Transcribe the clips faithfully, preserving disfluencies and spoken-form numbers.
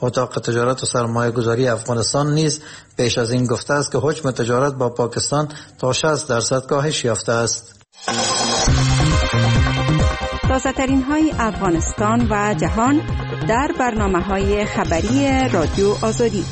اتاق تجارت و سرمایه گذاری افغانستان نیز پیش از این گفته است که حجم تجارت با پاکستان تا شصت درصد کاهش یافته است. تازه‌ترین های افغانستان و جهان در برنامه‌های خبری رادیو آزادی.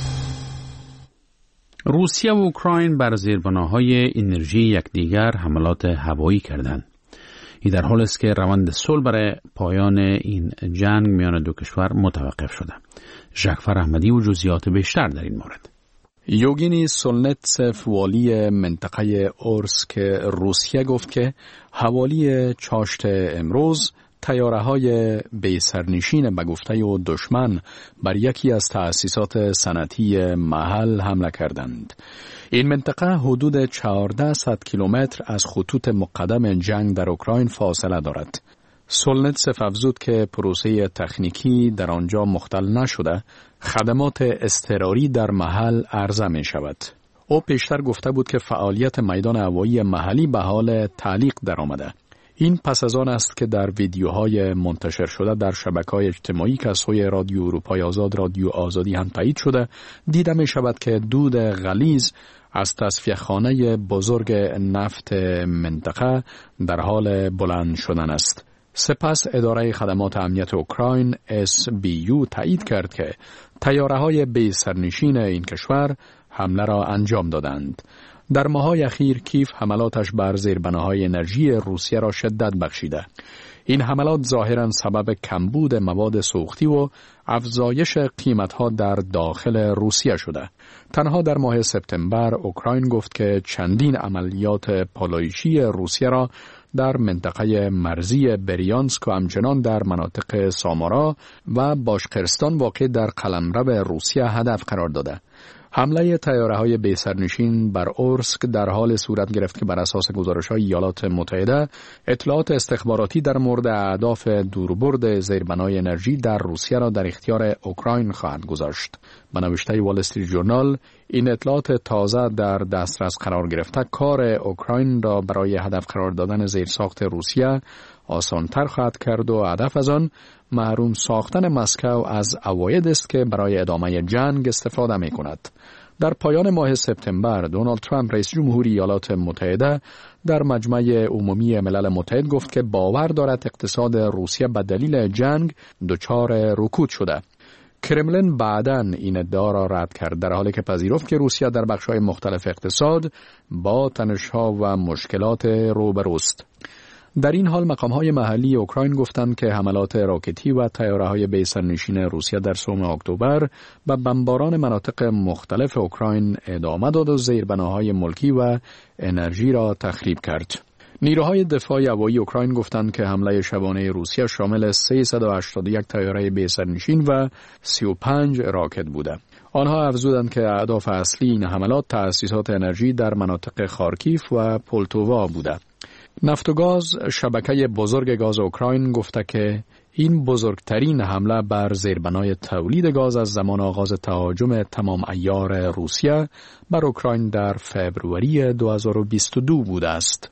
روسیه و اوکراین بر زیربناهای انرژی یکدیگر حملات هوایی کردند. این در حالی است که روند صلح برای پایان این جنگ میان دو کشور متوقف شده. ژاکفر احمدی و جزئیات بیشتر در این مورد. یوگینی سولنتسف والی منطقه اورسک روسیه گفت که حوالی چاشت امروز طیاره‌های بی سرنشین به گفته و دشمن بر یکی از تأسیسات صنعتی محل حمله کردند. این منطقه حدود چهارصد کیلومتر از خطوط مقدم جنگ در اوکراین فاصله دارد. سولنتسف افزود که پروسه تکنیکی در آنجا مختل نشده، خدمات اضطراری در محل عرضه می شود. او پیشتر گفته بود که فعالیت میدان هوایی محلی به حال تعلیق در آمده. این پس از آن است که در ویدیوهای منتشر شده در شبکه‌های اجتماعی که از سوی رادیو اروپای آزاد رادیو آزادی هم تایید شده دیده می شود که دود غلیظ از تصفیه خانه بزرگ نفت منطقه در حال بلند شدن است. سپس اداره خدمات امنیت اوکراین اس بی یو تایید کرد که طیاره‌های بی سرنشین این کشور حمله را انجام دادند. در ماه‌های اخیر کیف حملاتش بر زیربناهای انرژی روسیه را شدت بخشیده. این حملات ظاهراً سبب کمبود مواد سوختی و افزایش قیمت‌ها در داخل روسیه شده. تنها در ماه سپتامبر اوکراین گفت که چندین عملیات پالایشی روسیه را در منطقه مرزی بریانسک و همچنان در مناطق سامارا و باشقرستان واقع در قلمرو روسیه هدف قرار داده. حمله طیاره‌های بی سرنشین بر اورسک در حال صورت گرفت که بر اساس گزارش‌های ایالات متحده اطلاعات استخباراتی در مورد اهداف دوربرد زیربنای انرژی در روسیه را در اختیار اوکراین خواهد گذاشت. به نوشته وال استریت ژورنال این اطلاعات تازه در دسترس قرار گرفته کار اوکراین را برای هدف قرار دادن زیرساخت روسیه آسان‌تر خواهد کرد و هدف از آن محروم ساختن مسکو از عواید است که برای ادامه جنگ استفاده می کند. در پایان ماه سپتامبر دونالد ترامپ رئیس جمهوری ایالات متحده در مجمع عمومی ملل متحد گفت که باور دارد اقتصاد روسیه به دلیل جنگ دچار رکود شده. کرملین بعداً این ادعا را رد کرد در حالی که پذیرفت که روسیه در بخش‌های مختلف اقتصاد با تنش‌ها و مشکلات روبروست. در این حال مقام‌های محلی اوکراین گفتند که حملات راکتی و طیاره‌های بی سرنشین روسیه در سوم اکتبر به بمباران مناطق مختلف اوکراین ادامه داد و زیربناهای ملکی و انرژی را تخریب کرد. نیروهای دفاع هوایی اوکراین گفتند که حمله شبانه روسیه شامل سیصد و هشتاد و یک طیاره بی سرنشین و سی و پنج راکت بوده. آنها افزودند که اهداف اصلی این حملات تأسیسات انرژی در مناطق خارکیف و پولتووا بوده. نفت و گاز شبکه بزرگ گاز اوکراین گفته که این بزرگترین حمله بر زیربنای تولید گاز از زمان آغاز تهاجم تمام عیار روسیه بر اوکراین در فوریه دو هزار و بیست و دو بوده است.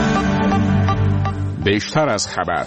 بیشتر از خبر.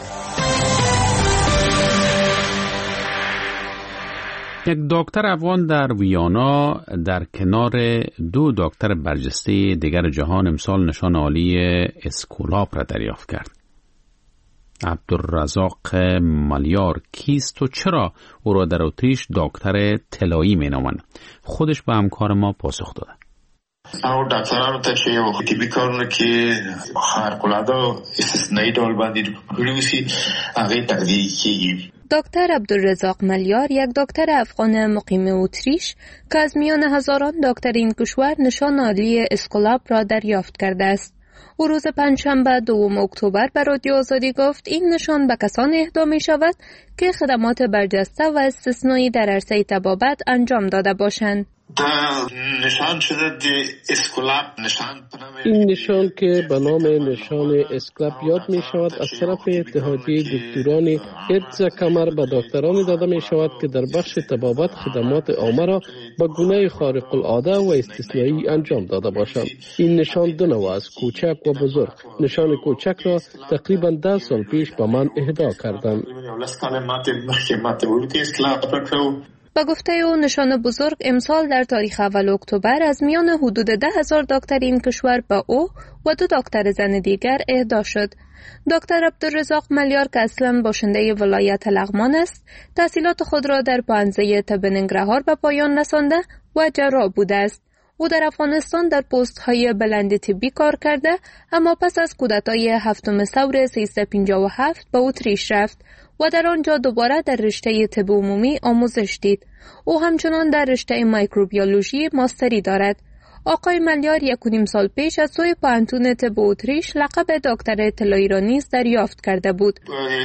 یک دکتر افغان در ویانا در کنار دو دکتر برجسته دیگر جهان امسال نشان عالی اسکولاب را دریافت کرد. عبدالرزاق ملیار کیست و چرا او را در اتریش دکتر طلایی می نامند؟ خودش به همکار ما پاسخ داده. او ډاکټرانو ته چې یو طبي کارونه کې خارق‌العاده استثنایی ډول باندې کړي وي هغه تقدیر کیږي. دکتر عبدالرزاق ملیار یک دکتر افغان مقیم اتریش که از میان هزاران دکتر این کشور نشان عالی اسکولاب را دریافت کرده است. او روز پنجشنبه دوم اکتبر به رادیو آزادی گفت این نشان به کسان اهدا می شود که خدمات برجسته و استثنایی در عرصه طبابت انجام داده باشند. نشان شده اسکولاب نشان این نشان که به نام نشان اسکولاب یاد می شود از طرف اتحادیه دکتران حفظ کمر به دکتران داده می شود که در بخش طبابت خدمات عامه را با گونه خارق العاده و استثنایی انجام داده باشند. این نشان دو نوع است، کوچک و بزرگ. نشان کوچک را تقریبا ده سال پیش به من اهدا کردند. با گفته او نشان بزرگ امسال در تاریخ اول اکتبر از میان حدود ده هزار دکتر این کشور به او و دو دکتر زن دیگر اهدا شد. دکتر عبدالرزاق ملیار که اصلا باشنده ولایت لغمان است، تحصیلات خود را در پانزه طب ننگرهار به پایان رسانده و جراح بوده است. او در افغانستان در پست های بلند طبی کار کرده، اما پس از کودتای هفتم ثور سیصد و پنجاه و هفت به اتریش رفت و در آنجا دوباره در رشته طب عمومی آموزش دید. او همچنان در رشته میکروبیولوژی ماستری دارد. آقای ملیار یک و نیم سال پیش از سوی پانتون طب اتریش لقب دکتر اطلاعی را نیز دریافت کرده بود.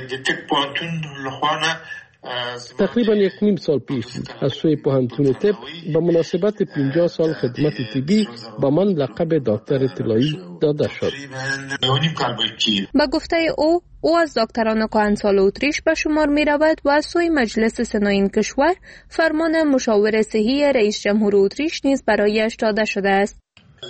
تقریبا یک نیم سال پیش بود از سوی پوهنتون طب به مناسبت پنجاه سال خدمت طبی به من لقب دکتر اطلاعی داده شد. با گفته او او از دکتران کهنسال اتریش به شمار می رود و از سوی مجلس سنا این کشور فرمان مشاور صحی رئیس جمهور اتریش نیز برایش داده شده است.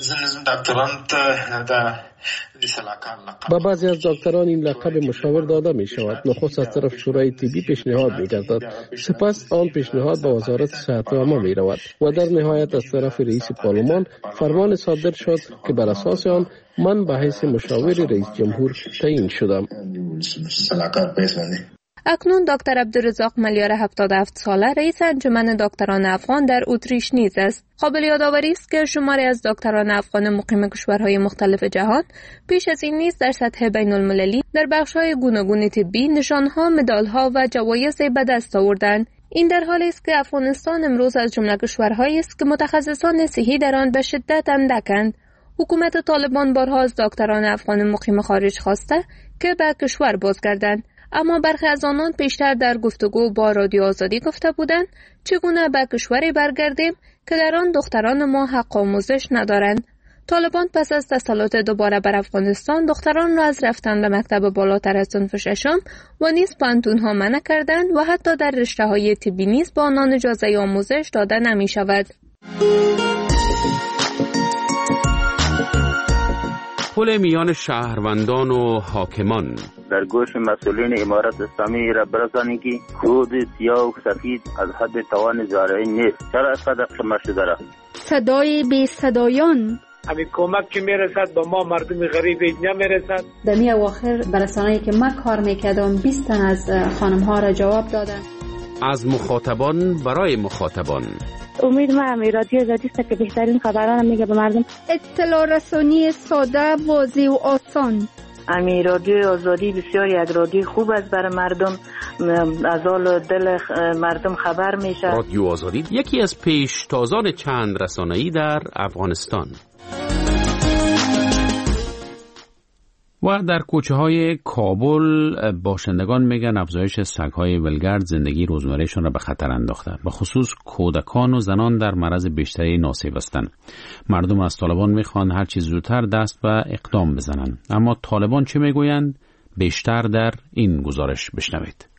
با بعضی از دکتران این لقب مشاور داده می شود. نخست از طرف شورای طبی پیشنهاد می گردد، سپس آن پیشنهاد به وزارت صحت عامه می رود و در نهایت از طرف رئیس پارلمان فرمان صادر شد که بر اساس آن من به حیث مشاور رئیس جمهور تعیین شدم. اکنون دکتر عبدالرزاق ملیار هفتاد و هفت ساله رئیس انجمن دکتران افغان در اتریش نیز است. قابل یادآوری است که شماری از دکتران افغان مقیم کشورهای مختلف جهان پیش از این نیز در سطح بین المللی در بخش‌های گوناگون طبی نشانها، مدال‌ها و جوایزی به دست آوردند. این در حالی است که افغانستان امروز از جمله کشورهایی است که متخصصان صحی در آن به شدت اندکند. حکومت طالبان بارها از دکتران افغان مقیم خارج خواسته که به کشور بازگردند، اما برخی از آنان پیشتر در گفتگو با رادیو آزادی گفته بودند چگونه به کشوری برگردیم که در آن دختران ما حق آموزش ندارند. طالبان پس از تسلط دوباره بر افغانستان دختران را از رفتن به مکتب بالاتر از صنف ششم و نیز پانتون‌ها منع کردند و حتی در رشته‌های طبی نیز به آنان اجازه آموزش داده نمی شود. پل میان شهروندان و حاکمان در گوش مسئولین امارت اسلامی را برسانید که خود سیاه و سفید از حد توان زارعی نیست. چرا اسقدر قمه شده را؟ صدای بی صدایان همین کمک که میرسد با ما مردم غریب نمیرسد. در می اواخر برسانه‌ای که من کار میکردم بیست تن از خانم ها را جواب دادن. از مخاطبان برای مخاطبان. امید ما هم رادیو آزادی است که بهترین خبران میگه به مردم. اطلاع رسانی ساده، واضح و آسان. امی رادیو آزادی بسیار یک رادیو خوب است برای مردم، از حال دل مردم خبر میشه. رادیو آزادی یکی از پیشتازان چند رسانه‌ای در افغانستان. و در کوچه های کابل باشندگان میگن افزایش سگ‌های ولگرد زندگی روزمرهشان را به خطر انداخته. به خصوص کودکان و زنان در معرض بیشتری ناسیب هستند. مردم از طالبان میخوان هر چیز زودتر دست و اقدام بزنند. اما طالبان چه میگویند؟ بیشتر در این گزارش بشنوید.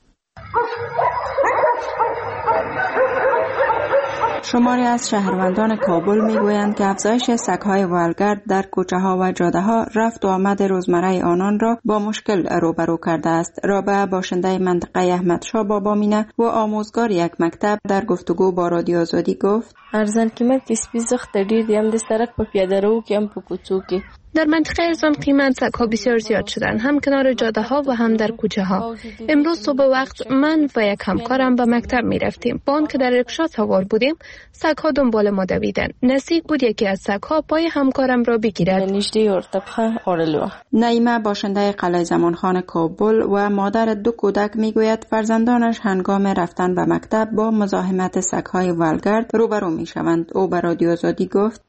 شماری از شهروندان کابل میگویند که افزایش سگ‌های ولگرد در کوچه‌ها و جاده‌ها رفت و آمد روزمره آنان را با مشکل روبرو کرده است. رابعه باشنده منطقه احمدشاه بابامینه و آموزگار یک مکتب در گفتگو با رادیو آزادی گفت: ارزان قیمت سپی زخت ډیر دي، هم د سړک په پیاده رو کې هم په کوڅو کې. در منطقه ارزان قیمت سگ‌ها بسیار زیاد شدن، هم کنار جاده ها و هم در کوچه ها. امروز صبح وقت من و یک همکارم به مکتب می رفتیم. با آن که در رکشا سوار بودیم، سگ‌ها دنبال ما دویدن. نزدیک بود یکی از سگ‌ها پای همکارم را بگیرد. نعیمه باشنده قلعه زمانخان کابل و مادر دو کودک میگوید فرزندانش هنگام رفتن به مکتب با مزاحمت سگ‌های ولگرد روبرو میشوند. او به رادیو آزادی گفت: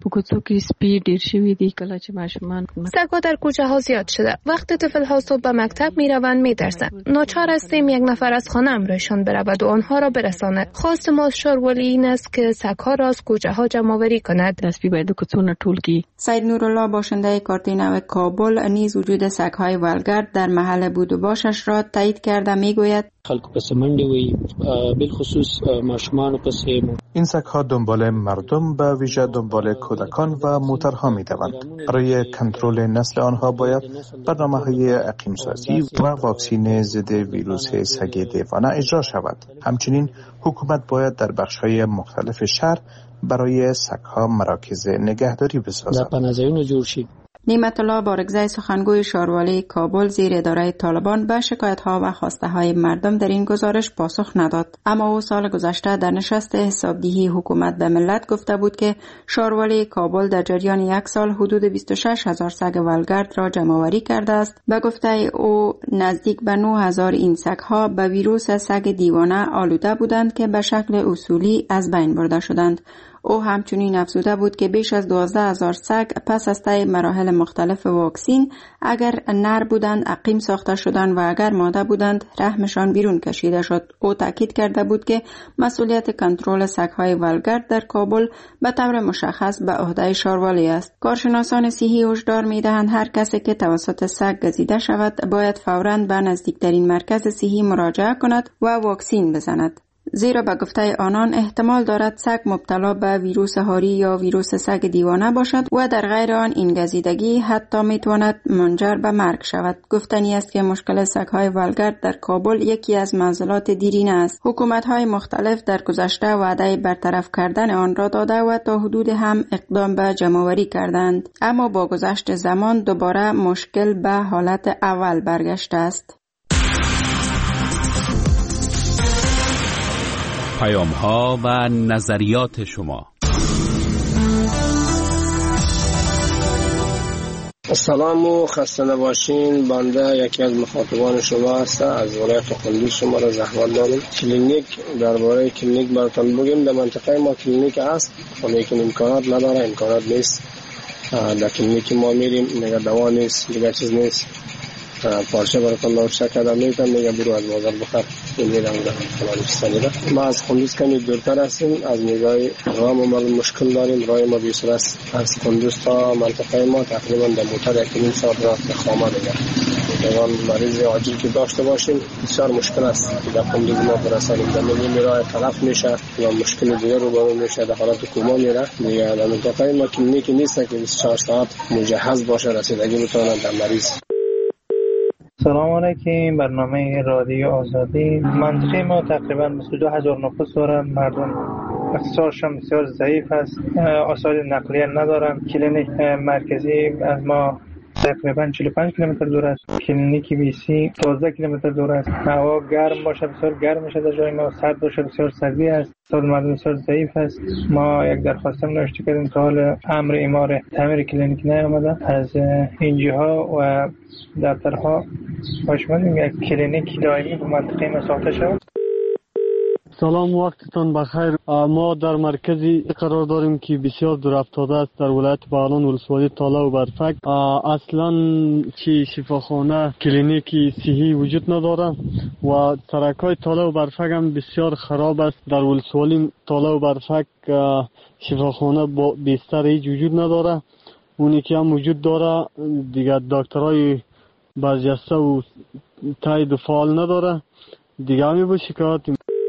سگ‌ها در کوچه ها زیاد شده. وقتی طفل ها صبح به مکتب می روند می ترسند. ناچار هستیم یک نفر از خانه امرایشان برود و آنها را برساند. خواست ما شارولی این است که سگ‌ها را از کوچه ها جمع آوری کند. سید نورالله باشنده کارتینو کابل نیز وجود سگ‌های ولگرد در محل بود و باشش را تایید کرده میگوید: خلق پس منډه وي، بالخصوص ماشومان پس. این سگ‌ها دنبال مردم و ویژه دنبال کودکان و موترها می‌دوند. برای کنترل نسل آنها باید برنامه‌های عقیم‌سازی و واکسین ضد ویروس سگ دیوانه اجرا شود. همچنین حکومت باید در بخش‌های مختلف شهر برای سگ‌ها مراکز نگهداری بسازد. نعمت الله بارگزای سخنگوی شاروالی کابل زیر اداره طالبان به شکایت‌ها و خواسته‌های مردم در این گزارش پاسخ نداد، اما او سال گذشته در نشست حسابدهی حکومت به ملت گفته بود که شاروالی کابل در جریان یک سال حدود بیست و شش هزار سگ ولگرد را جمع‌آوری کرده است. به گفته او نزدیک به نه هزار این سگ‌ها به ویروس سگ دیوانه آلوده بودند که به شکل اصولی از بین برده شدند. او همچنین افزوده بود که بیش از دوازده هزار سگ پس از طی مراحل مختلف واکسین اگر نر بودند عقیم ساخته شدند و اگر ماده بودند رحمشان بیرون کشیده شد. او تاکید کرده بود که مسئولیت کنترل سگ‌های ولگرد در کابل به طور مشخص به عهده شاروالی است. کارشناسان صحی هشدار می‌دهند هر کسی که توسط سگ گزیده شود باید فوراً به نزدیکترین مرکز صحی مراجعه کند و واکسین بزند، زیرا به گفته آنان احتمال دارد سگ مبتلا به ویروس هاری یا ویروس سگ دیوانه باشد و در غیر آن این گزیدگی حتی میتواند منجر به مرگ شود. گفتنی است که مشکل سگ‌های ولگرد در کابل یکی از معضلات دیرینه است. حکومت‌های مختلف در گذشته وعده برطرف کردن آن را داده و تا حدود هم اقدام به جمع‌آوری کردند، اما با گذشت زمان دوباره مشکل به حالت اول برگشته است. پیام‌ها و نظریات شما. سلام و خسته نباشین. بنده یکی از مخاطبان شما هستم. از ولایت قندوز شما را زحمت داریم. کلینیک، درباره کلینیک براتون بگیم. در منطقه ما کلینیک هست، لیکن امکانات نداره، امکانات نیست. در کلینیک ما میریم میگه دوا نیست، دیگه چیز نیست. پارچه براتون نوشته کردم میتونم میگه برو از بازار بخر. این میرم در فلانی چیزا. ما از قندوز کمی دورتر هستیم، از نگاه راه ما مشکل داریم. راه ما بیشتر است از قندوز تا منطقه ما تقریبا در موتر یک نیم ساعت راه به خامه دیگه. اگر مریض عاجل که داشته باشیم بسیار مشکل است که در قندوز ما برسانیم. در نیم راه تلف میشه و مشکل دیگه رو برو میشه، در حالت کوما میره دیگه. در منطقه ما کلینیک نیست که بیست و چهار ساعت مجهز باشه رسیدگی بتونه در مریض. سلام علیکم. برنامه رادیو آزادی. منطقه ما تقریبا بیست و دو هزار نفوس دارد. مردم اقتصادشان بسیار ضعیف است، وسایل نقلیه ندارند. کلینیک مرکزی از ما تقریبا چهل و پنج کیلومتر دور است. کلینیک بی سی دوازده کیلومتر دور است. هوا گرم باشه بسیار گرم میشه در جای ما، سرد باشه بسیار سردی است. اقتصاد مردم بسیار ضعیف است. ما یک درخواست نوشته کردیم تا حال امر اعمار تعمیر کلینیک نیامده از انجیها و دفترها. باش می‌گیم یک کلینیک دائمی به منطقه ما ساخته شود. سلام، وقتتان بخیر. ما در مرکزی قرار داریم که بسیار دور افتاده است در ولایت بغلان ولسوالی تاله و برفک. اصلا چی شفاخانه کلینیکی صحی وجود نداره و سرکای تاله و برفک هم بسیار خراب است. در ولسوالی تاله و برفک شفاخانه با بستر هیچ وجود نداره. اونی که هم وجود داره دیگه دکترای برجسته و تایید و فعال نداره دیگه. همی با شکایت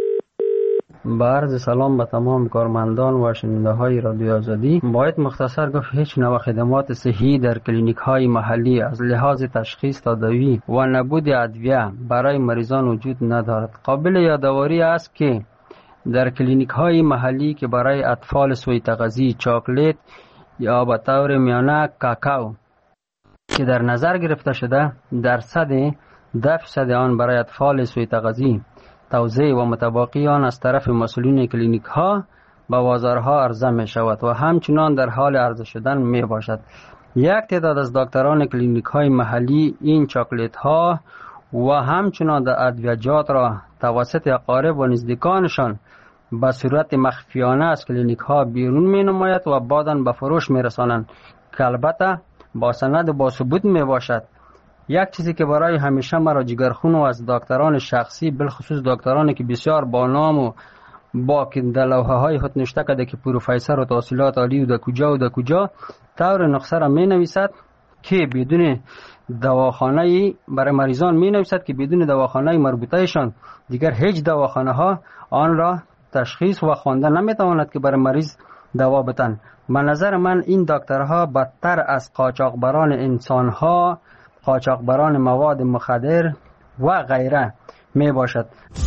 با عرض سلام به تمام کارمندان و شنونده های رادیو آزادی. باید مختصر گفت هیچ نوع خدمات صحی در کلینیک های محلی از لحاظ تشخیص، تداوی و نبود ادویه برای مریضان وجود ندارد. قابل یادآوری است که در کلینیک های محلی که برای اطفال سوی تغذیه چاکلیت یا به طور میانه کاکائو که در نظر گرفته شده، درصد ده درصد آن برای اطفال سوی تغذیه توزیع و متباقی آن از طرف مسئولین کلینیک ها به بازارها عرضه می شود و همچنان در حال عرضه شدن می باشد. یک تعداد از دکتران کلینیک های محلی این چاکلیت ها و همچنان در ادویجات را توسط اقارب و نزدیکانشان به صورت مخفیانه از کلینیک ها بیرون می نماید و بعداً به فروش می رسانند که البته با سند و با ثبوت می باشد. یک چیزی که برای همیشه مرا جگرخون و از دکتران شخصی، بالخصوص دکترانی که بسیار با نام و با که در لوحه های خود نوشته کرده که پروفسور و تحصیلات عالی و در کجا و در کجا طور نسخه را می نویسد که بدون دواخانه برای مریضان می نویسد که بدون دواخانه مربوطهشان دیگر هیچ دواخانه ها آن را تشخیص و خواندن نمی تواند که برای مریض دوا بتن. به نظر من این دکترها بدتر از قاچاقبران انسان ها، قاچاقبران مواد مخدر و غیره می باشد.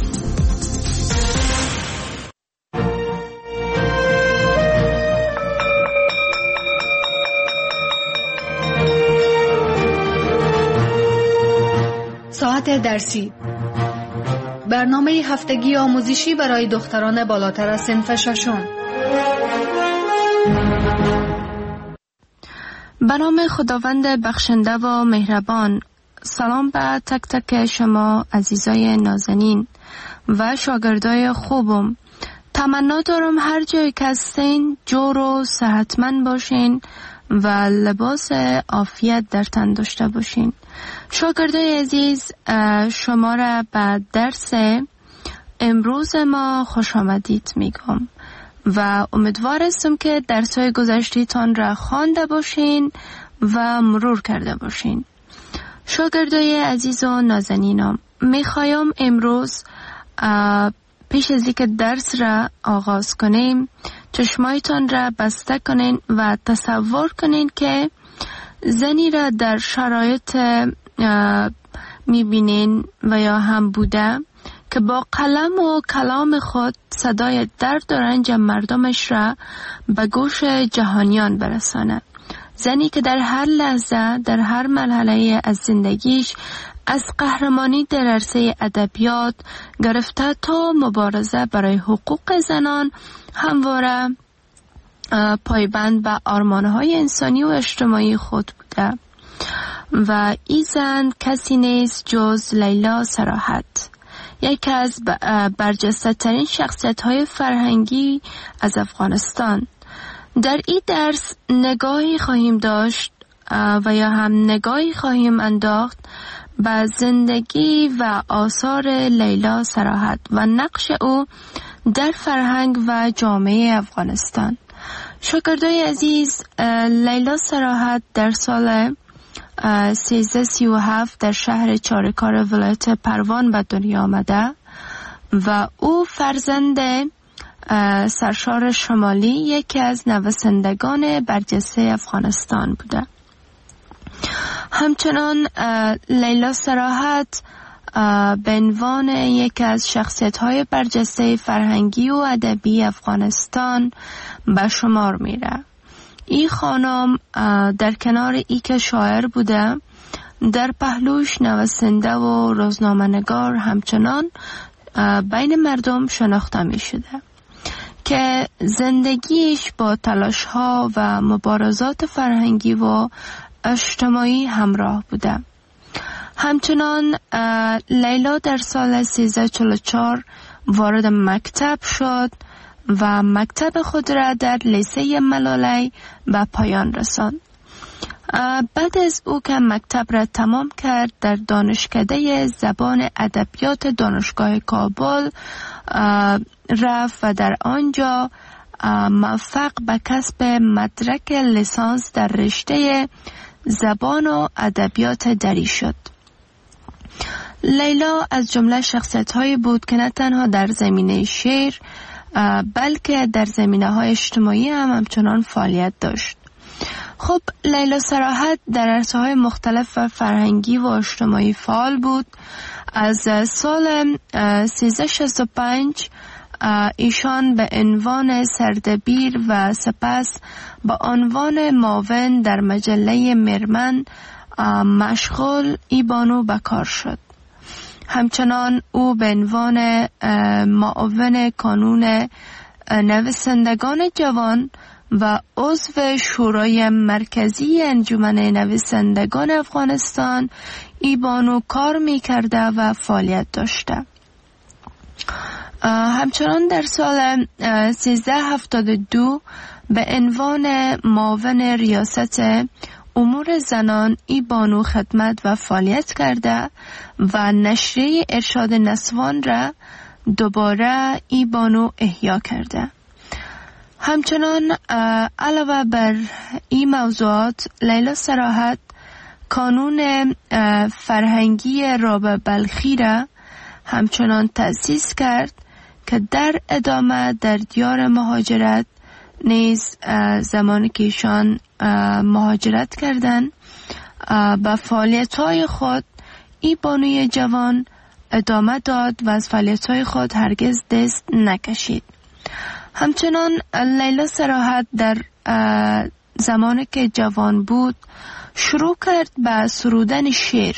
ساعت درسی، برنامه هفتگی آموزشی برای دختران بالاتر از صنف ششم. به نام خداوند بخشنده و مهربان. سلام به تک تک شما عزیزای نازنین و شاگردای خوبم. تمنا دارم هر جایی که هستین جور و صحتمند باشین و لباس عافیت در تن داشته باشین. شاگردای عزیز، شما را به درس امروز ما خوش آمدید میگم و امیدوار هستم که درس‌های گذشته‌تان را خوانده باشین و مرور کرده باشین. شاگردای عزیز و نازنینم، میخوایم امروز پیش از اینکه درس را آغاز کنیم چشمایتان را بسته کنین و تصور کنین که زنی را در شرایط میبینین و یا هم بوده که با قلم و کلام خود صدای درد و رنج مردمش را به گوش جهانیان برساند. زنی که در هر لحظه در هر مرحله از زندگیش از قهرمانی در عرصه ادبیات گرفته تا مبارزه برای حقوق زنان همواره پایبند به آرمان‌های انسانی و اجتماعی خود بوده و این زن کسی نیست جز لیلا صراحت، یکی از برجسته ترین شخصیت های فرهنگی از افغانستان. در این درس نگاهی خواهیم داشت و یا هم نگاهی خواهیم انداخت به زندگی و آثار لیلا صراحت و نقش او در فرهنگ و جامعه افغانستان. شاگردای عزیز، لیلا صراحت در سال سیزده سی و هفت در شهر چارکار ولایت پروان به دنیا آمده و او فرزند سرشار شمالی یکی از نویسندگان برجسته افغانستان بوده. همچنان لیلا صراحت به عنوان یکی از شخصیت‌های برجسته فرهنگی و ادبی افغانستان به شمار میره. این خانم در کنار ای که شاعر بوده، در پهلوش نویسنده و روزنامه‌نگار همچنان بین مردم شناخته می شده که زندگیش با تلاش‌ها و مبارزات فرهنگی و اجتماعی همراه بوده. همچنان لیلا در سال سیزده چهل و چهار وارد مکتب شد و مکتب خود را در لیسه ملالی به پایان رساند. بعد از او که مکتب را تمام کرد در دانشکده زبان ادبیات دانشگاه کابل رفت و در آنجا موفق به کسب مدرک لیسانس در رشته زبان و ادبیات دری شد. لیلا از جمله شخصیت‌هایی بود که نه تنها در زمینه شعر بلکه در زمینه‌های اجتماعی هم همچنان فعالیت داشت. خب لیلا صراحت در عرصه‌های مختلف و فرهنگی و اجتماعی فعال بود. از سال سیزده شصت و پنج ایشان به عنوان سردبیر و سپس به عنوان معاون در مجله مرمن مشغول ای بانو به کار شد. همچنان او به عنوان معاون کانون نویسندگان جوان و عضو شورای مرکزی انجمن نویسندگان افغانستان ای بانو کار می کرده و فعالیت داشته. همچنان در سال سیزده هفتاد و دو به عنوان معاون ریاست امور زنان ای بانو خدمت و فعالیت کرده و نشریه ارشاد نسوان را دوباره ای بانو احیا کرده. همچنان علاوه بر این موضوعات لیلا صراحت کانون فرهنگی رابعه بلخی را همچنان تأسیس کرد که در ادامه در دیار مهاجرت نیز زمانی که ایشان مهاجرت کردند به فعالیت‌های خود این بانوی جوان ادامه داد و از فعالیت‌های خود هرگز دست نکشید. همچنان لیلا صراحت در زمانی که جوان بود شروع کرد به سرودن شعر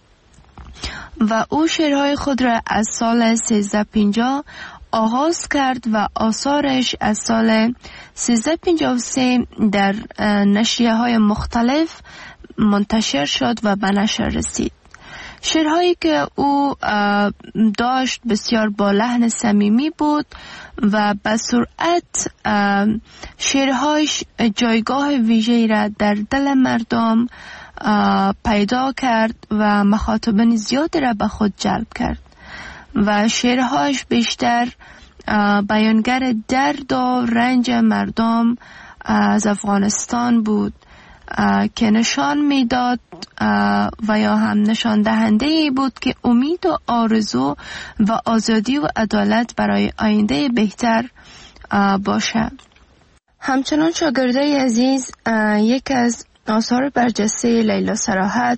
و او شعرهای خود را از سال سیزده پنجاه آغاز کرد و آثارش از سال سیزده پنجاه و سه در نشریه های مختلف منتشر شد و به نشر رسید. شعرهایی که او داشت بسیار با لحن صمیمی بود و به سرعت شعرهایش جایگاه ویژه‌ای را در دل مردم پیدا کرد و مخاطبین زیادی را به خود جلب کرد و شعرهایش بیشتر بیانگر درد و رنج مردم از افغانستان بود که نشان میداد و یا هم نشان دهنده ای بود که امید و آرزو و آزادی و عدالت برای آینده بهتر باشه. همچنان شاگردای عزیز، یک از آثار برجسته لیلا صراحت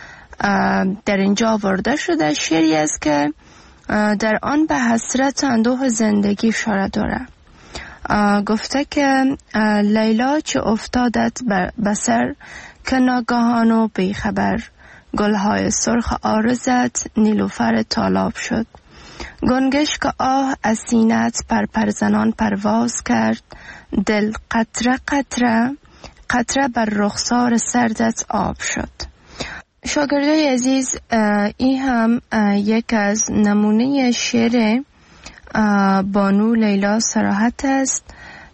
در اینجا آورده شده شعری است که در آن به حسرت اندوه زندگی اشاره داره. گفته که لیلا چه افتادت به سر که ناگهان و بیخبر، گلهای سرخ آرزت نیلوفر تالاب شد. گنگش که آه از سینت پر پر زنان پرواز کرد، دل قطره قطره قطره بر رخسار سردت آب شد. شاگردای عزیز، این هم یک از نمونه شعر بانو لیلا صراحت است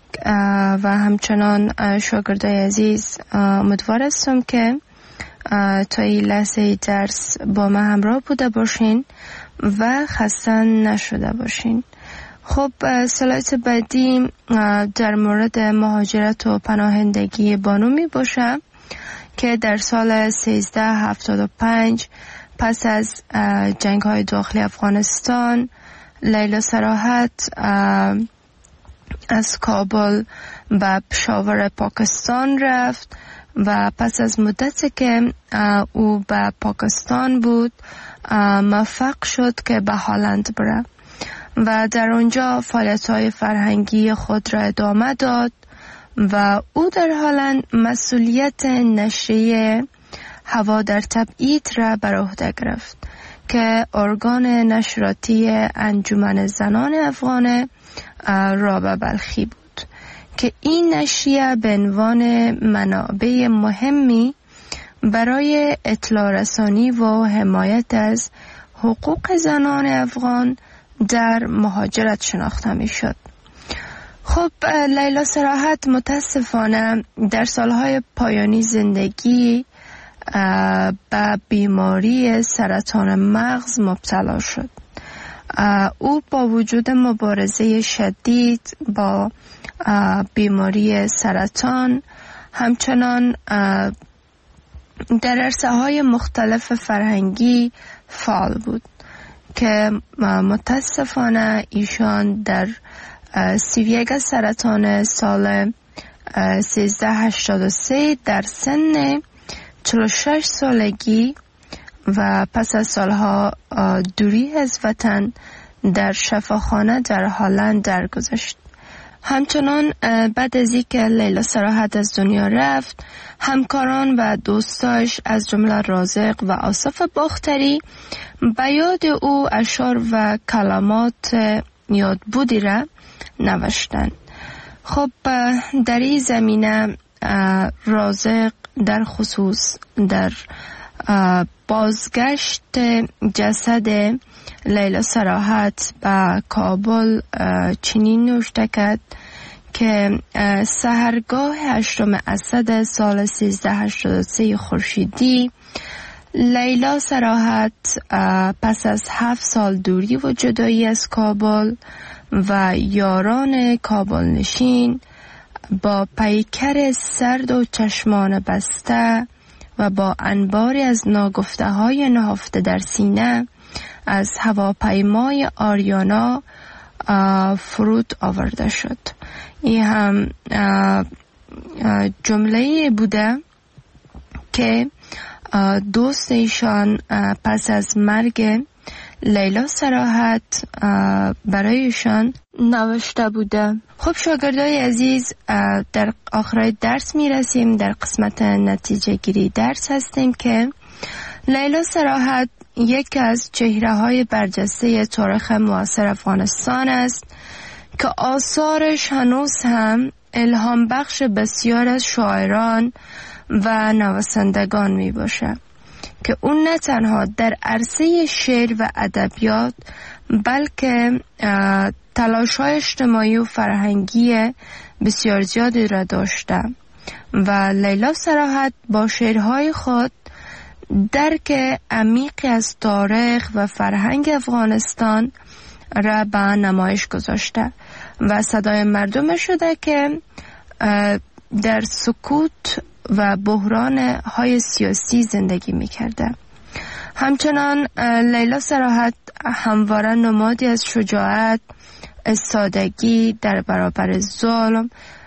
و همچنان شاگردای عزیز امیدوار هستم که تا این لحظه درس با ما همراه بوده باشین و خسته نشده باشین. خب سلایت بعدی در مورد مهاجرت و پناهندگی بانو می باشه که در سال سیزده هفتاد و پنج پس از جنگ های داخلی افغانستان لیلا صراحت از کابل به پشاور پاکستان رفت و پس از مدتی که او به پاکستان بود موفق شد که به هلند بره و در آنجا فعالیت‌های فرهنگی خود را ادامه داد و او در هلند مسئولیت نشریه هوا در تبعید را بر عهده گرفت که ارگان نشراتی انجمن زنان افغان رابعه بلخی بود که این نشریه به عنوان منابع مهمی برای اطلاع رسانی و حمایت از حقوق زنان افغان در مهاجرت شناخته می شد. خب لیلا صراحت متاسفانه در سالهای پایانی زندگی به بیماری سرطان مغز مبتلا شد. او با وجود مبارزه شدید با بیماری سرطان همچنان در عرصه‌های مختلف فرهنگی فعال بود که متاسفانه ایشان در سی و یک سرطان سال سیزده هشتاد و سه در سن چهل و شش سالگی و پس از سالها دوری از وطن در شفاخانه در هلند درگذشت. همچنان بعد از اینکه لیلا صراحت از دنیا رفت، همکاران و دوستاش از جمله رازق و آصف باختری به یاد او اشعار و کلمات یادبودی را نوشتند. خب در این زمینه رازق در خصوص در بازگشت جسد لیلا صراحت به کابل چنین نوشته کرد که سحرگاه هشتم اسد سال سیزده هشتاد و سه خورشیدی لیلا صراحت پس از هفت سال دوری و جدایی از کابل و یاران کابل نشین با پیکر سرد و چشمان بسته و با انباری از ناگفته های نهفته در سینه از هواپیمای آریانا فرود آورده شد. این هم جمله بوده که دوست ایشان پس از مرگ لیلا صراحت برایشان نوشته بوده. خب شاگردای عزیز، در آخر درس می رسیم. در قسمت نتیجه گیری درس هستیم که لیلا صراحت یکی از چهره های برجسته تاریخ معاصر افغانستان است که آثارش هنوز هم الهام بخش بسیار از شاعران و نویسندگان می باشه که اون نه تنها در عرصه شعر و ادبیات بلکه تلاش‌های اجتماعی و فرهنگی بسیار زیادی را داشته و لیلا صراحت با شعرهای خود درک عمیقی از تاریخ و فرهنگ افغانستان را به نمایش گذاشته و صدای مردم شده که در سکوت و بحران های سیاسی زندگی می کرده. همچنان لیلا صراحت همواره نمادی از شجاعت، استادگی در برابر ظلم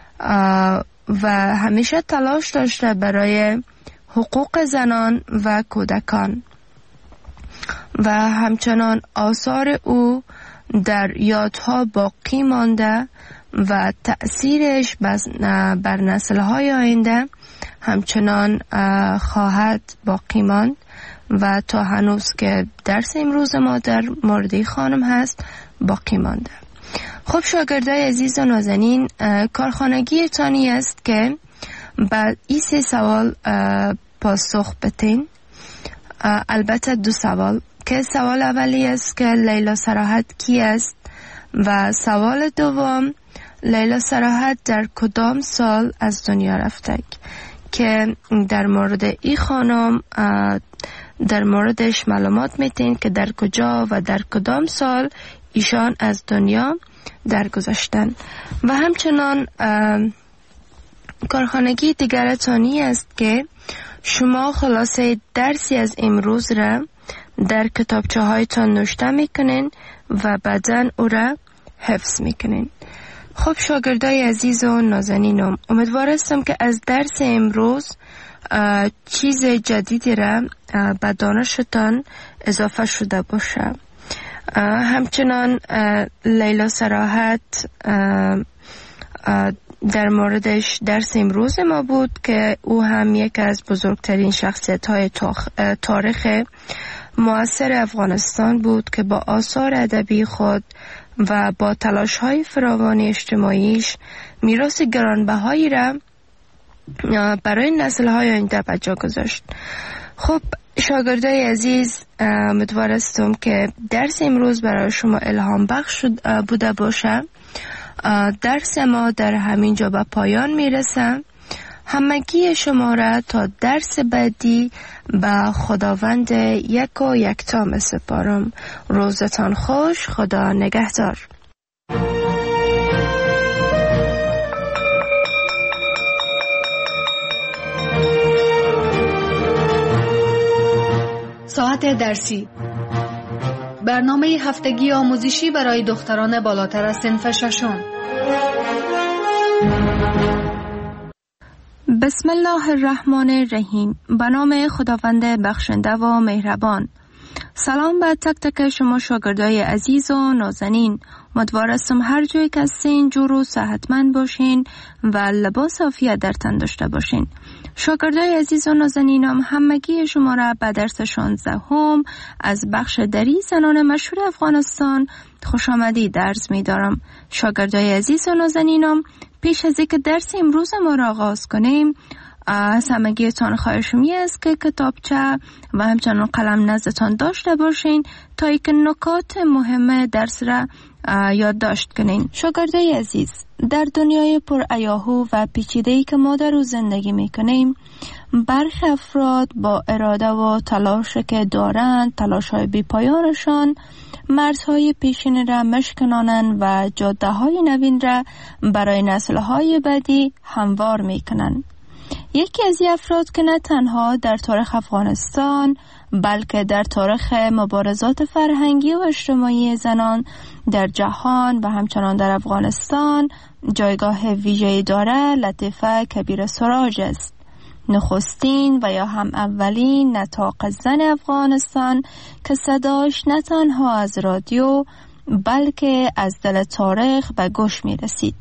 و همیشه تلاش داشته برای حقوق زنان و کودکان و همچنان آثار او در یادها باقی مانده و تأثیرش بر نسل‌های آینده همچنان خواهد باقی ماند و تا هنوز که درس امروز ما در مورد خانم هست باقی مانده. خب شاگردای عزیز و نازنین، کارخانگی تانی است که بعد این سه سوال پاسخ بتین. البته دو سوال که سوال اولی است که لیلا صراحت کی است و سوال دوم لیلا صراحت در کدام سال از دنیا رفته که در مورد این خانم در موردش معلومات میتین که در کجا و در کدام سال ایشان از دنیا درگذشتن. و همچنان کارخانگی دیگر تانی است که شما خلاصه درسی از امروز را در کتابچه هایتان نوشته میکنین و بعداً او را حفظ میکنین. خب شاگردای عزیز و نازنینم، امیدوار هستم که از درس امروز چیز جدیدی را به دانشتان اضافه شده باشه. همچنان لیلا صراحت در موردش درس امروز ما بود که او هم یک از بزرگترین شخصیت های تاریخ معاصر افغانستان بود که با آثار ادبی خود و با تلاش های فراوان اجتماعیش میراث گرانبهایی را برای نسل های آینده به جا گذاشت. خب شاگردای عزیز، امیدوار هستم که درس امروز برای شما الهام بخش بوده باشه. درس ما در همین جا به پایان میرسه. همگی شما را تا درس بعدی به خداوند یک و یکتا می سپارم. روزتان خوش. خدا نگهدار. ساعت درسی، برنامه هفتگی آموزشی برای دختران بالاتر از صنف ششم. بسم الله الرحمن الرحیم. به نام خداوند بخشنده و مهربان. سلام به تک تک شما شاگردای عزیز و نازنین. امیدوار هستم هر جایی که هستین جور و صحتمند باشین و لباس عافیت در تن داشته باشین. شاگردای عزیز و نازنینم، همگی شما را به درس شانزده هم از بخش دری زنان مشهور افغانستان خوش آمدید عرض می دارم. شاگردای عزیز و نازنینم، پیش از اینکه درس امروز ما را آغاز کنیم، از همگیتان خواهش می است که کتابچه و همچنان قلم نزدتان داشته باشین تا اینکه نکات مهم درس را یادداشت کنین. شاگردای عزیز، در دنیای پر ایاهو و پیچیده‌ای که ما در او زندگی میکنیم، برخی افراد با اراده و تلاش که دارند، تلاش‌های بی‌پایانشان مرزهای پیشین را مشکنانند و جاده‌های نوین را برای نسل‌های بعدی هموار میکنند. یکی از این افراد که نه تنها در تاریخ افغانستان بلکه در تاریخ مبارزات فرهنگی و اجتماعی زنان در جهان و همچنان در افغانستان جایگاه ویژه‌ای دارد، لطیفه کبیر سراج است. نخستین و یا هم اولین نطاق زن افغانستان که صداش نه تنها از رادیو بلکه از دل تاریخ به گوش می رسید.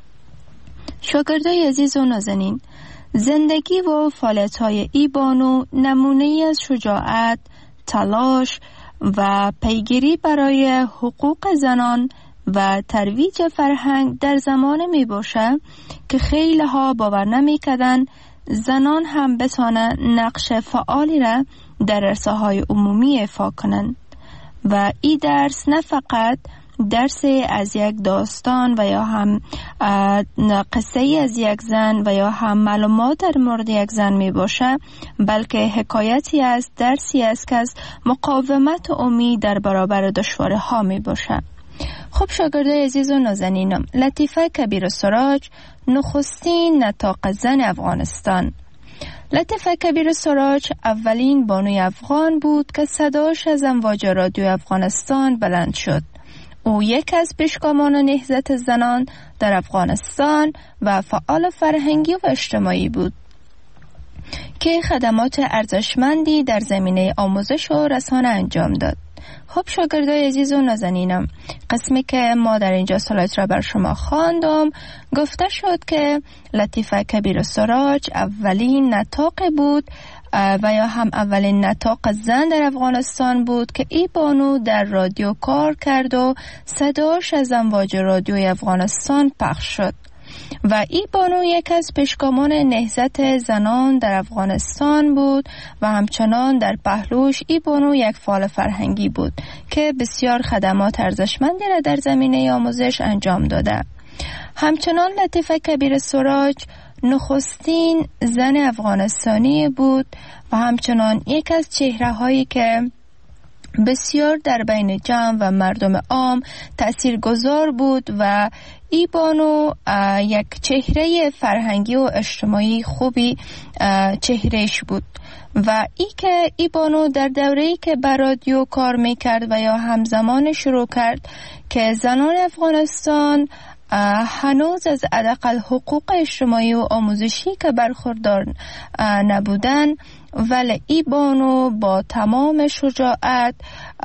شاگردای عزیز و نازنین، زندگی و فعالیت‌های ای بانو نمونه‌ای از شجاعت، تلاش و پیگیری برای حقوق زنان و ترویج فرهنگ در زمان می باشه که خیلی ها باور نمی کردن زنان هم بتانن نقش فعالی را در عرصه‌های عمومی ایفا کنند و این درس نه فقط درس از یک داستان و یا هم قصه از یک زن و یا هم معلومات در مورد یک زن می باشه، بلکه حکایتی است، درسی است که از مقاومت و امید در برابر دشواری ها می باشه. خب شاگردای عزیز و نازنینم، لطیفه کبیر سراج نخستین نطاق زن افغانستان. لطیفه کبیر سراج اولین بانوی افغان بود که صداش از امواج رادیو افغانستان بلند شد. او یک از پیشگامان نهضت زنان در افغانستان و فعال فرهنگی و اجتماعی بود که خدمات ارزشمندی در زمینه آموزش و رسانه انجام داد. خب شاگردای عزیز و نازنینم، قسمی که ما در اینجا سلایت را بر شما خواندم گفته شد که لطیفه کبیر سراج اولین نطاق بود و یا هم اولین نطاق زن در افغانستان بود که ای بانو در رادیو کار کرد و صداش از امواج رادیوی افغانستان پخش شد و ای بانو یک از پیشگامان نهضت زنان در افغانستان بود و همچنان در پهلوش ای بانو یک فعال فرهنگی بود که بسیار خدمات ارزشمندی را در زمینه آموزش انجام داده. همچنان لطیفه کبیر سراج نخستین زن افغانستانی بود و همچنان یک از چهره هایی که بسیار در بین جمع و مردم عام تأثیر گذار بود و ای بانو یک چهره فرهنگی و اجتماعی خوبی چهرهش بود و ای که ای بانو در دوره‌ای که بر رادیو کار میکرد و یا همزمان شروع کرد که زنان افغانستان هنوز از حداقل حقوق اجتماعی و آموزشی که برخوردار نبودن، ولی ای بانو با تمام شجاعت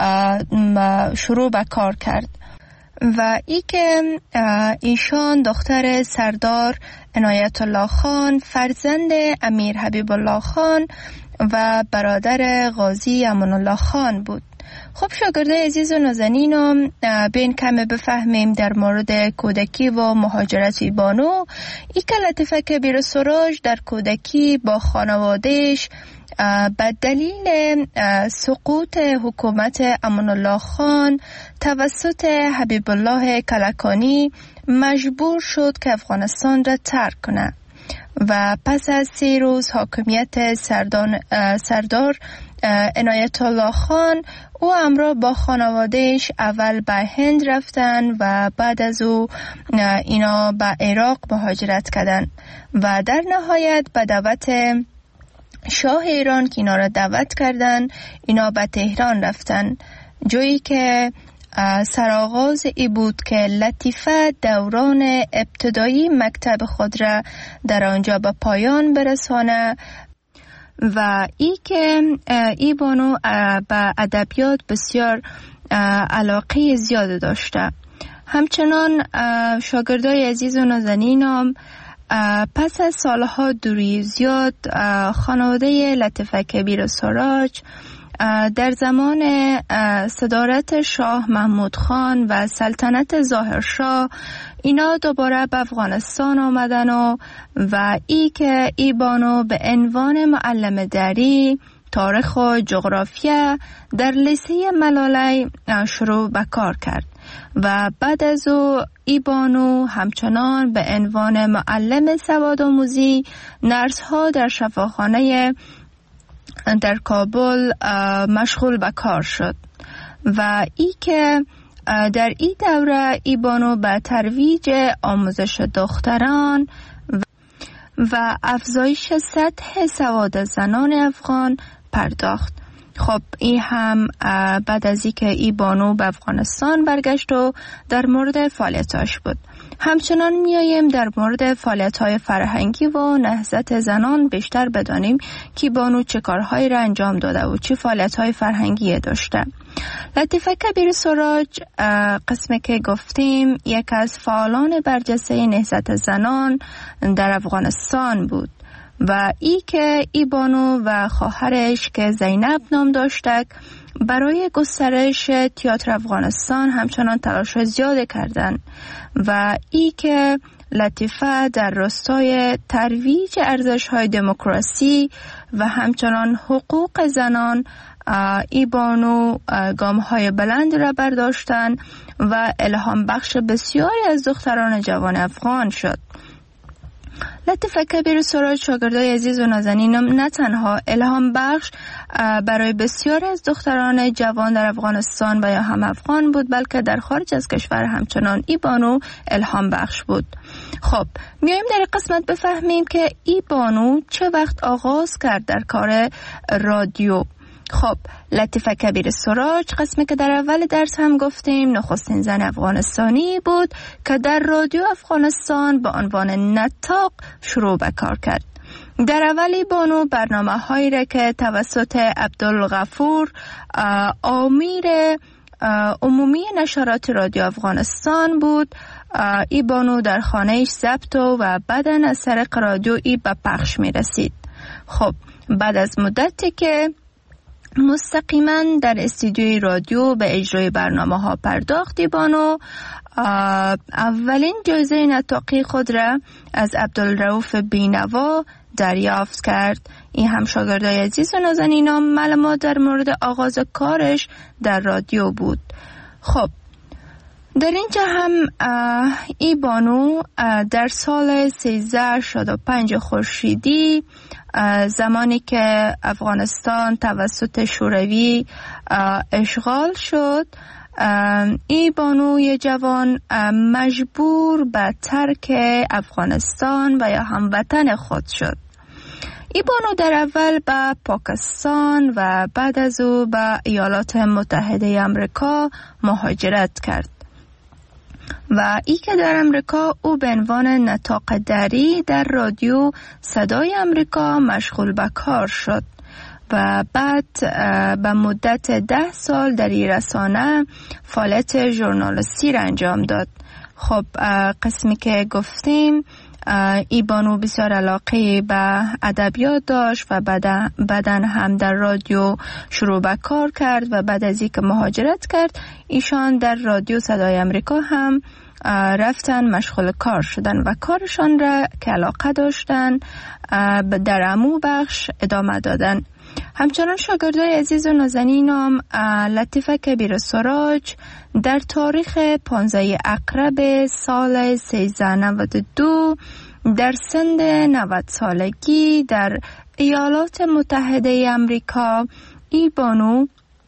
شروع به کار کرد و ای که ایشان دختر سردار عنایت الله خان، فرزند امیر حبیب الله خان و برادر غازی امان الله خان بود. خب شاگرده عزیز و نازنینم، بین کمی بفهمیم در مورد کودکی و مهاجرت ای بانو. ای که لطیفه کبیر سراج در کودکی با خانوادهش به دلیل سقوط حکومت امان الله خان توسط حبیب الله کلکانی مجبور شد که افغانستان را ترک کنه و پس از سی روز حاکمیت سردان سردار عنایت الله خان او همراه با خانوادهش اول به هند رفتن و بعد از او اینا به عراق مهاجرت کردن و در نهایت به دعوت شاه ایران که اینا را دعوت کردن اینا به تهران رفتن، جایی که سرآغاز ای بود که لطیفه دوران ابتدایی مکتب خود را در آنجا به پایان برسانه و ای که ای بانو به ادبیات بسیار علاقه زیاد داشته. همچنان شاگردای عزیز و نازنینم، پس از سالها دوری زیاد خانواده لطیفه کبیر سراج در زمان صدارت شاه محمود خان و سلطنت ظاهرشاه اینا دوباره به افغانستان آمدن و و ای که ای بانو به عنوان معلم دری تاریخ و جغرافیا در لیسه ملاله شروع به کار کرد و بعد از او ای بانو همچنان به عنوان معلم سوادآموزی نرس ها در شفاخانه در کابل مشغول به کار شد و ای که در این دوره ای بانو به ترویج آموزش دختران و افزایش سطح سواد زنان افغان پرداخت. خب این هم بعد از اینکه ای بانو به افغانستان برگشت و در مورد فعالیتاش بود. همچنان میاییم در مورد فعالیت‌های فرهنگی و نهضت زنان بیشتر بدانیم که بانو چه کارهایی را انجام داده و چه فعالیت‌های فرهنگی داشته. لطیفه کبیر سراج قسمی که گفتیم یک از فعالان برجسته نهضت زنان در افغانستان بود و ای که ای بانو و خواهرش که زینب نام داشتک برای گسترش تئاتر افغانستان همچنان تلاش زیاد کردند و ای که لطیفه در راستای ترویج ارزش‌های دموکراسی و همچنان حقوق زنان ای بانو گام‌های بلند را برداشتند و الهام بخش بسیاری از دختران جوان افغان شد. لطیفه کبیر سراج شاگردای عزیز و نازنینم نه تنها الهام بخش برای بسیاری از دختران جوان در افغانستان و یا هم افغان بود، بلکه در خارج از کشور همچنان ای بانو الهام بخش بود. خب میایم در قسمت بفهمیم که ای بانو چه وقت آغاز کرد در کار رادیو. خب لطیفه کبیر سراج قسمی که در اول درس هم گفتیم نخستین زن افغانستانی بود که در رادیو افغانستان به عنوان نطاق شروع به کار کرد. در اولی بانو برنامه هایی را که توسط عبدالغفور آمیر عمومی نشرات رادیو افغانستان بود، ای بانو در خانهش ضبط و بعداً از طریق رادیو ای به پخش می رسید. خب بعد از مدتی که مستقیما در استودیوی رادیو به اجرای برنامه ها پرداختی بانو اولین جایزه نطاقی خود را از عبدالرؤوف بینوا دریافت کرد. این هم شاگردای عزیز و نازنینان معلومات در مورد آغاز کارش در رادیو بود. خب در اینجا هم ای بانو در سال سیزده شصت و پنج خورشیدی زمانی که افغانستان توسط شوروی اشغال شد، ای بانوی جوان مجبور به ترک افغانستان و یا هموطن خود شد. ای بانو در اول به پاکستان و بعد از او به ایالات متحده آمریکا مهاجرت کرد و ای که در امریکا او به عنوان نطاق دری در رادیو صدای امریکا مشغول به کار شد و بعد به مدت ده سال در این رسانه فعالیت ژورنالیستی را انجام داد. خب قسمی که گفتیم ای بانو بسیار علاقه به ادبیات داشت و بعداً هم در رادیو شروع به کار کرد و بعد از اینکه مهاجرت کرد ایشان در رادیو صدای امریکا هم رفتن مشغول کار شدن و کارشان را که علاقه داشتن در عمو بخش ادامه دادن. همچنان شاگردای عزیز و نازنینم لطیفه کبیر سراج در تاریخ پانزده عقرب سال سیزده نود و دو در سن نود سالگی در ایالات متحده آمریکا ای بانو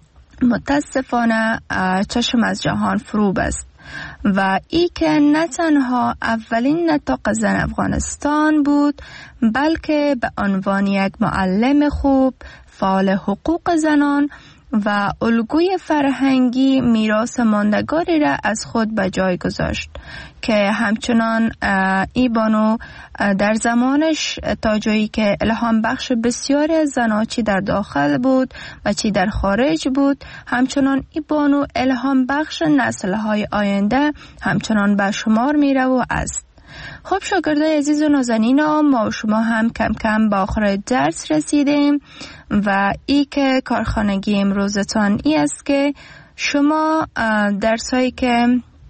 متاسفانه چشم از جهان فرو بست و ای که نه تنها اولین نطاق زن افغانستان بود بلکه به عنوان یک معلم خوب، فعال حقوق زنان و الگوی فرهنگی میراث ماندگاری را از خود به جای گذاشت که همچنان ای بانو در زمانش تا جایی که الهام بخش بسیاری از زنها چی در داخل بود و چی در خارج بود، همچنان ای بانو الهام بخش نسل‌های آینده همچنان به شمار میره و است. خب شاگردای عزیز و نازنینم ما و شما هم کم کم به آخر درس رسیدیم و ای که کارخانگی امروزتان ای است که شما درسایی که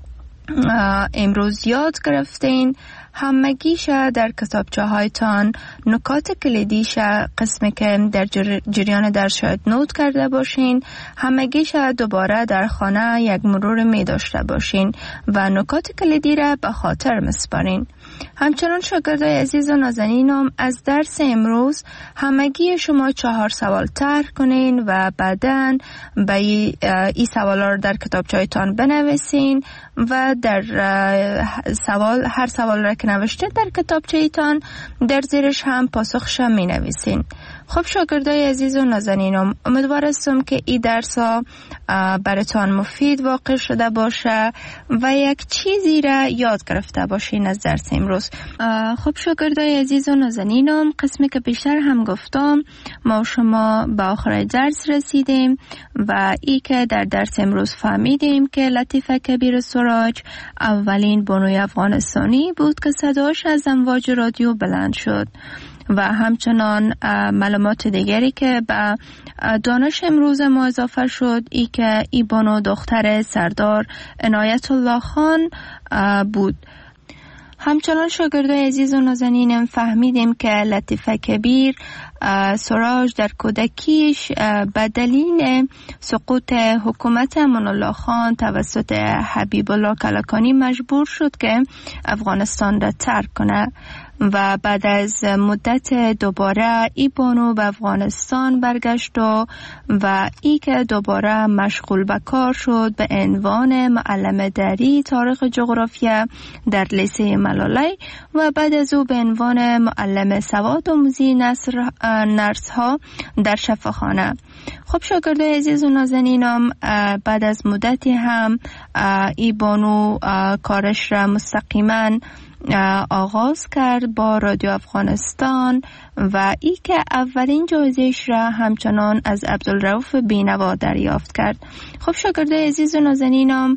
امروز یاد گرفتین همگیشه در کتابچه هایتان نکات کلیدیشه قسمی که در جریان درس شاید نوت کرده باشین همگیشه دوباره در خانه یک مرور می داشته باشین و نکات کلیدی را به خاطر مسپارین. همچنان شاگردای عزیز و نازنینم از درس امروز همگی شما چهار سوال طرح کنین و بعداً به این سوالا رو در کتابچه‌تان بنویسین و در سوال هر سوال را که نوشته در کتابچه‌تان در زیرش هم پاسخش می نویسین. خب شاگردای عزیز و نازنینم، امیدوار هستم که این درس ها براتان مفید واقع شده باشه و یک چیزی را یاد گرفته باشین از درس امروز. خب شاگردای عزیز و نازنینم، قسمی که بیشتر هم گفتم ما و شما به آخر درس رسیدیم و ای که در درس امروز فهمیدیم که لطیفه کبیر سراج اولین بانوی افغانستانی بود که صداش از امواج رادیو بلند شد و همچنان معلومات دیگری که به دانش امروز ما اضافه شد ای که ای بانو دختر سردار عنایت الله خان بود. همچنان شاگردای عزیز و نازنینم فهمیدیم که لطیفه کبیر سراج در کودکیش به دلیل سقوط حکومت امان الله خان توسط حبیب الله کلکانی مجبور شد که افغانستان را ترک کنه و بعد از مدت دوباره ای بانو به افغانستان برگشت و و ای که دوباره مشغول به کار شد به عنوان معلم دری تاریخ جغرافیا در لیسه ملالی و بعد از او به عنوان معلم سواد آموزی نرس ها در شفاخانه. خب شاگردای عزیز و نازنینم، بعد از مدتی هم ای بانو کارش را مستقیما آغاز کرد با رادیو افغانستان و ای که اولین جایزه‌اش را همچنان از عبدالرؤوف بینوا دریافت کرد. خب شاگردای عزیز و نازنینم،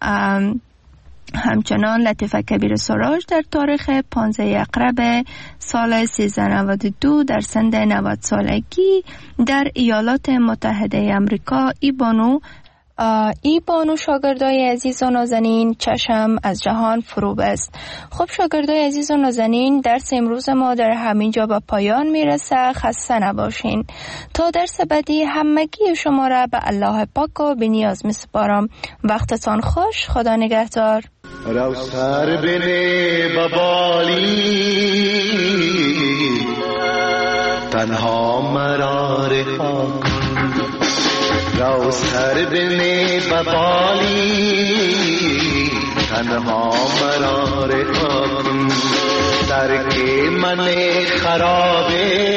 همچنان لطیفه کبیر سراج در تاریخ پانزده اقرب سال سیزده نود و دو در سن نود سالگی در ایالات متحده امریکا ای بانو ای بانو شاگردای عزیز و نازنین چشم از جهان فرو بست. خب شاگردای عزیز و نازنین، درس امروز ما در همین جا به پایان میرسه. خسته نباشین. تا درس بعدی همگی شما را به الله پاک و به نیاز میسپارم. وقتتان خوش. خدا نگهدار. رو سر بنه ببالی تنها مرا رها کن، رو سر بنه ببالی تنها مرا رها کن، درک من خرابه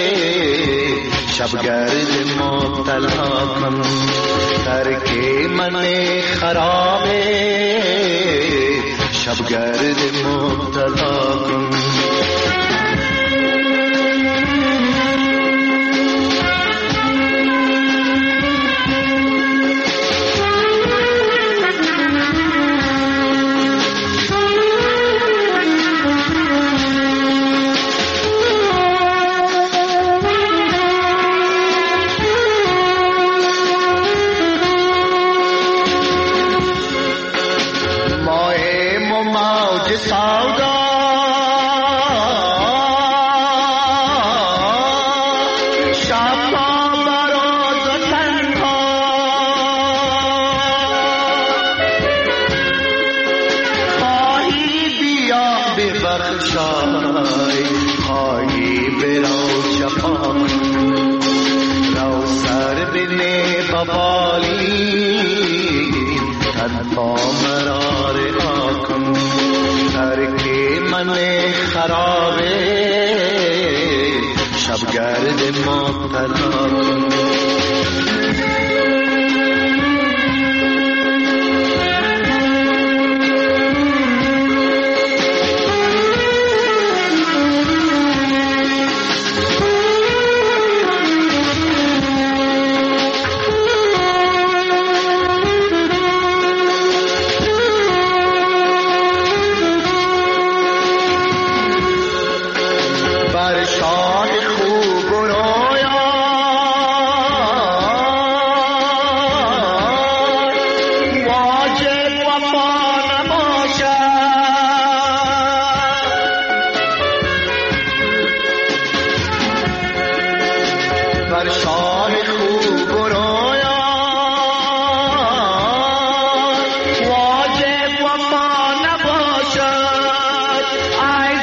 شبگرد مبتلا کن، درک من خرابه شبگرد مبتلا کن. شبگرد مبتلا کن. I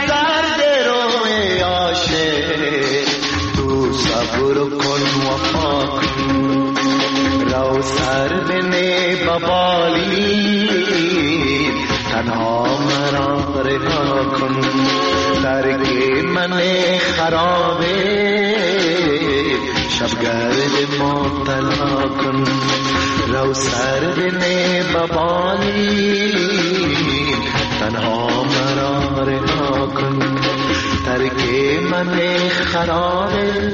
من خرابه شبگرد مبتلا کن رو سردن ببانی تنها مرا رها کن ترک من خرابه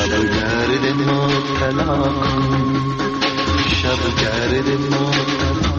شبگرد مبتلا کن شبگرد مبتلا